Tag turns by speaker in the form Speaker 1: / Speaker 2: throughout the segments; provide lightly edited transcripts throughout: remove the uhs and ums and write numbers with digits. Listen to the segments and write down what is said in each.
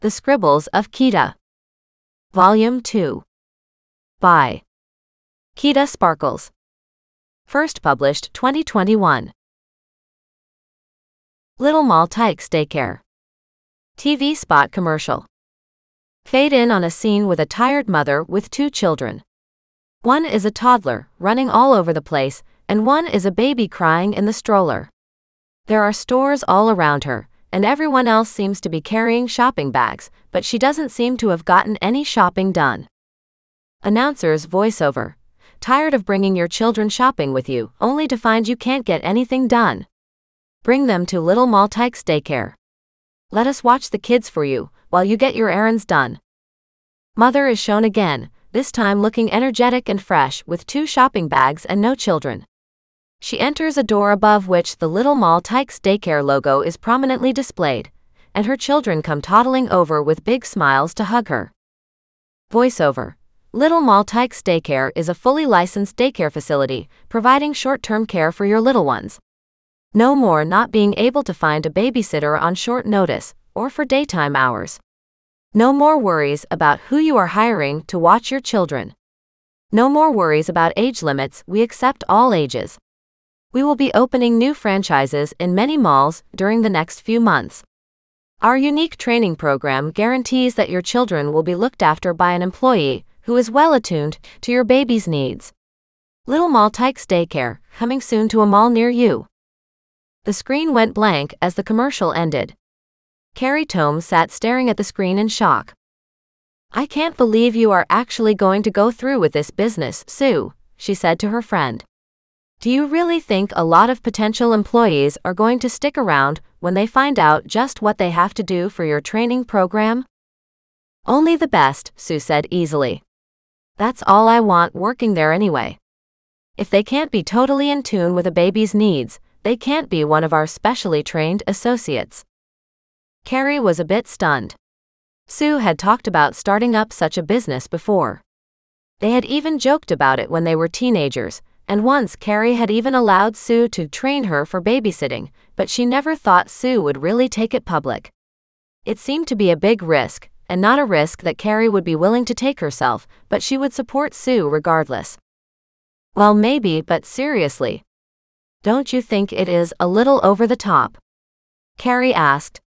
Speaker 1: The Scribbles of Kita. Volume 2. By Kita Sparkles. First published 2021. Little Mall Tykes Daycare. TV spot commercial. Fade in on a scene with a tired mother with two children. One is a toddler, running all over the place, and one is a baby crying in the stroller. There are stores all around her, and everyone else seems to be carrying shopping bags, but she doesn't seem to have gotten any shopping done. Announcer's voiceover. Tired of bringing your children shopping with you, only to find you can't get anything done? Bring them to Little Mall Tykes Daycare. Let us watch the kids for you, while you get your errands done. Mother is shown again, this time looking energetic and fresh with two shopping bags and no children. She enters a door above which the Little Mall Tykes Daycare logo is prominently displayed, and her children come toddling over with big smiles to hug her. Voiceover. Little Mall Tykes Daycare is a fully licensed daycare facility, providing short-term care for your little ones. No more not being able to find a babysitter on short notice, or for daytime hours. No more worries about who you are hiring to watch your children. No more worries about age limits, we accept all ages. We will be opening new franchises in many malls during the next few months. Our unique training program guarantees that your children will be looked after by an employee who is well attuned to your baby's needs. Little Mall Tykes Daycare, coming soon to a mall near you. The screen went blank as the commercial ended. Carrie Tome sat staring at the screen in shock. I can't believe you are actually going to go through with this business, Sue, she said to her friend. Do you really think a lot of potential employees are going to stick around when they find out just what they have to do for your training program? Only the best, Sue said easily. That's all I want working there anyway. If they can't be totally in tune with a baby's needs, they can't be one of our specially trained associates. Carrie was a bit stunned. Sue had talked about starting up such a business before. They had even joked about it when they were teenagers, and once Carrie had even allowed Sue to train her for babysitting, but she never thought Sue would really take it public. It seemed to be a big risk, and not a risk that Carrie would be willing to take herself, but she would support Sue regardless. Well, maybe, but seriously. Don't you think it is a little over the top? Carrie asked.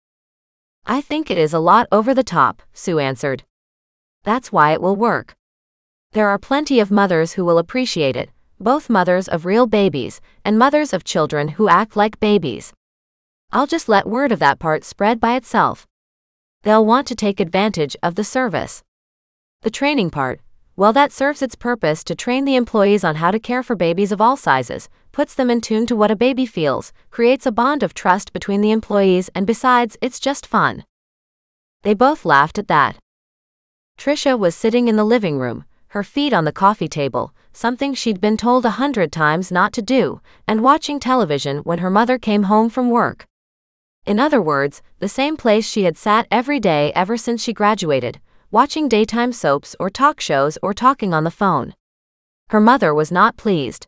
Speaker 1: I think it is a lot over the top, Sue answered. That's why it will work. There are plenty of mothers who will appreciate it, both mothers of real babies and mothers of children who act like babies. I'll just let word of that part spread by itself. They'll want to take advantage of the service. The training part, well, that serves its purpose to train the employees on how to care for babies of all sizes, puts them in tune to what a baby feels, creates a bond of trust between the employees, and besides, it's just fun. They both laughed at that. Tricia was sitting in the living room, her feet on the coffee table, something she'd been told 100 times not to do, and watching television when her mother came home from work. In other words, the same place she had sat every day ever since she graduated, watching daytime soaps or talk shows or talking on the phone. Her mother was not pleased.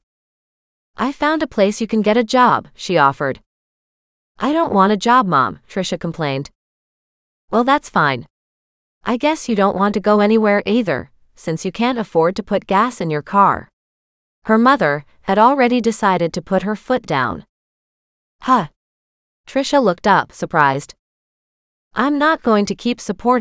Speaker 1: I found a place you can get a job, she offered. I don't want a job, Mom, Tricia complained. Well, that's fine. I guess you don't want to go anywhere either, since you can't afford to put gas in your car. Her mother had already decided to put her foot down. Huh. Tricia looked up, surprised. I'm not going to keep supporting